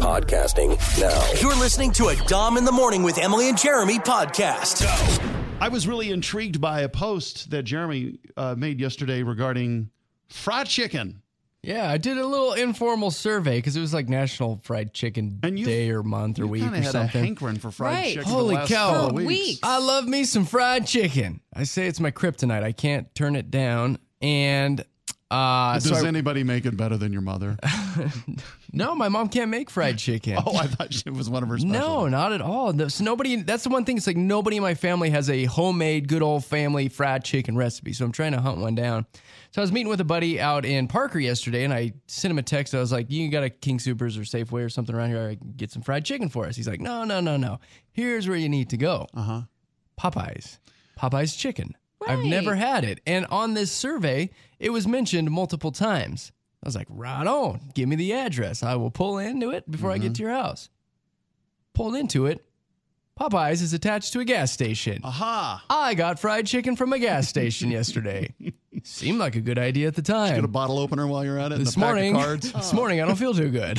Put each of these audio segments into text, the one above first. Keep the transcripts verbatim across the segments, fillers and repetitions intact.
podcasting now. You're listening to a Dom in the Morning with Emily and Jeremy podcast. I was really intrigued by a post that Jeremy uh, made yesterday regarding fried chicken. Yeah, I did a little informal survey because it was like National Fried Chicken Day or month or week or had something. A hankering for fried Right. chicken. Holy the last cow. couple of Weeks. weeks. I love me some fried chicken. I say it's my kryptonite. I can't turn it down. And uh, Does so I, anybody make it better than your mother? no, my mom can't make fried chicken. Oh, I thought it was one of her specials. No, not at all. No, so nobody. That's the one thing. It's like nobody in my family has a homemade, good old family fried chicken recipe. So I'm trying to hunt one down. So I was meeting with a buddy out in Parker yesterday, and I sent him a text. I was like, "You got a King Soopers or Safeway or something around here? I can get some fried chicken for us." He's like, "No, no, no, no. Here's where you need to go. Uh huh. Popeyes. Popeyes chicken. Right. I've never had it." And on this survey, it was mentioned multiple times. I was like, right on. Give me the address. I will pull into it before Mm-hmm. I get to your house. Pulled into it. Popeyes is attached to a gas station. Aha. I got fried chicken from a gas station yesterday. Seemed like a good idea at the time. Get a bottle opener while you're at it. This and a pack morning, of cards. this morning, I don't feel too good.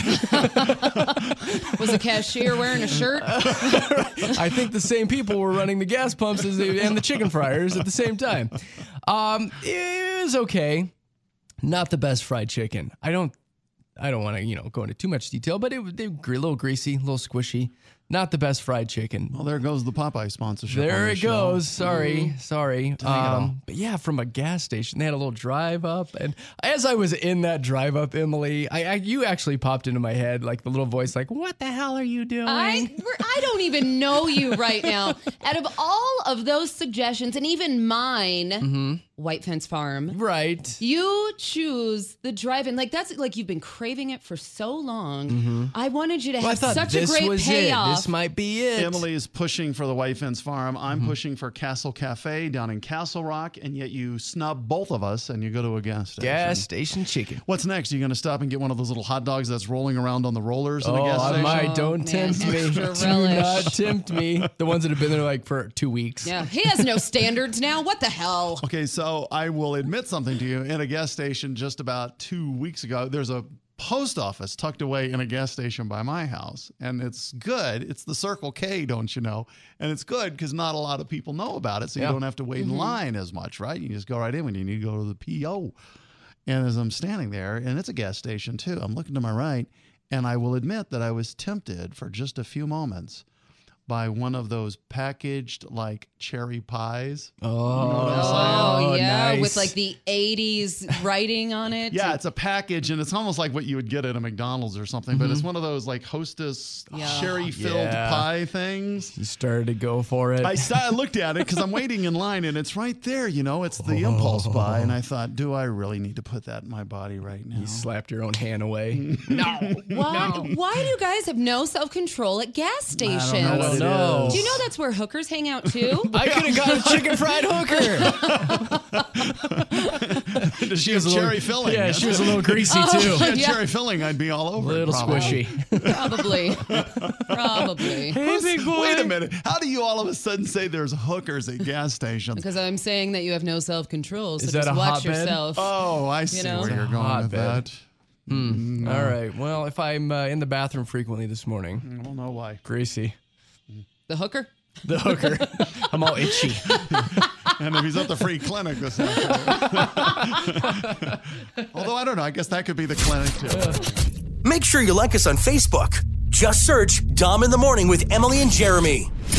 Was the cashier wearing a shirt? I think the same people were running the gas pumps as they, and the chicken fryers at the same time. Um, it was okay. Not the best fried chicken. I don't. I don't want to, you know, go into too much detail, but it was they were a little greasy, a little squishy. Not the best fried chicken. Well, there goes the Popeye sponsorship. on There the it show. goes. Sorry, sorry. Dang. Um, but yeah, from a gas station, they had a little drive up, and as I was in that drive up, Emily, I, I you actually popped into my head like the little voice, like, "What the hell are you doing?" I we're, I don't even know you right now. Out of all of those suggestions, and even mine, Mm-hmm. White Fence Farm, Right. you choose the drive-in. Like that's like you've been craving it for so long. I wanted you to Well, I have thought such a this great was payoff. it. This might be it. Emily is pushing for the White Fence Farm. I'm Mm-hmm. pushing for Castle Cafe down in Castle Rock, and yet you snub both of us and you go to a gas station. Gas station chicken. What's next? Are you going to stop and get one of those little hot dogs that's rolling around on the rollers in Oh, a gas I station? might. Don't man, tempt me. extra Do relish. not tempt me. The ones that have been there like for two weeks. Yeah, he has no standards now. What the hell? Okay, so I will admit something to you. In a gas station just about two weeks ago, there's a post office tucked away in a gas station by my house. And it's good. It's the Circle K, don't you know? And it's good because not a lot of people know about it. So you Yeah. don't have to wait in line as much, right? You just go right in when you need to go to the P O. And as I'm standing there, and it's a gas station too, I'm looking to my right, and I will admit that I was tempted for just a few moments by one of those packaged like cherry pies. Oh, Oh, yeah, nice. with like the eighties writing on it. Yeah, it's a package, and it's almost like what you would get at a McDonald's or something, but it's one of those like Hostess Yeah. cherry-filled Yeah. pie things. You started to go for it. I, saw, I looked at it because I'm waiting in line, and it's right there, you know, it's the impulse buy, and I thought, do I really need to put that in my body right now? You slapped your own hand away. No. Why, why do you guys have no self-control at gas stations? I don't know what I it know. is. Do you know that's where hookers hang out too? I could have got a chicken fried hooker. Does she was have a little- cherry filling? Yeah, she was a little greasy Oh, too. If she had yeah. cherry filling, I'd be all A over it. little probably. squishy. Probably. Probably. Hey, big boy. Wait a minute. How do you all of a sudden say there's hookers at gas stations? Because I'm saying that you have no self-control, so Is that just a watch hotbed? yourself. Oh, I see know? where you're going with Hotbed. that. All right. Well, if I'm uh, in the bathroom frequently this morning, I don't know why. greasy. The hooker? The hooker. I'm all itchy. And if he's at the free clinic this afternoon. Although, I don't know. I guess that could be the clinic, too. Make sure you like us on Facebook. Just search Dom in the Morning with Emily and Jeremy.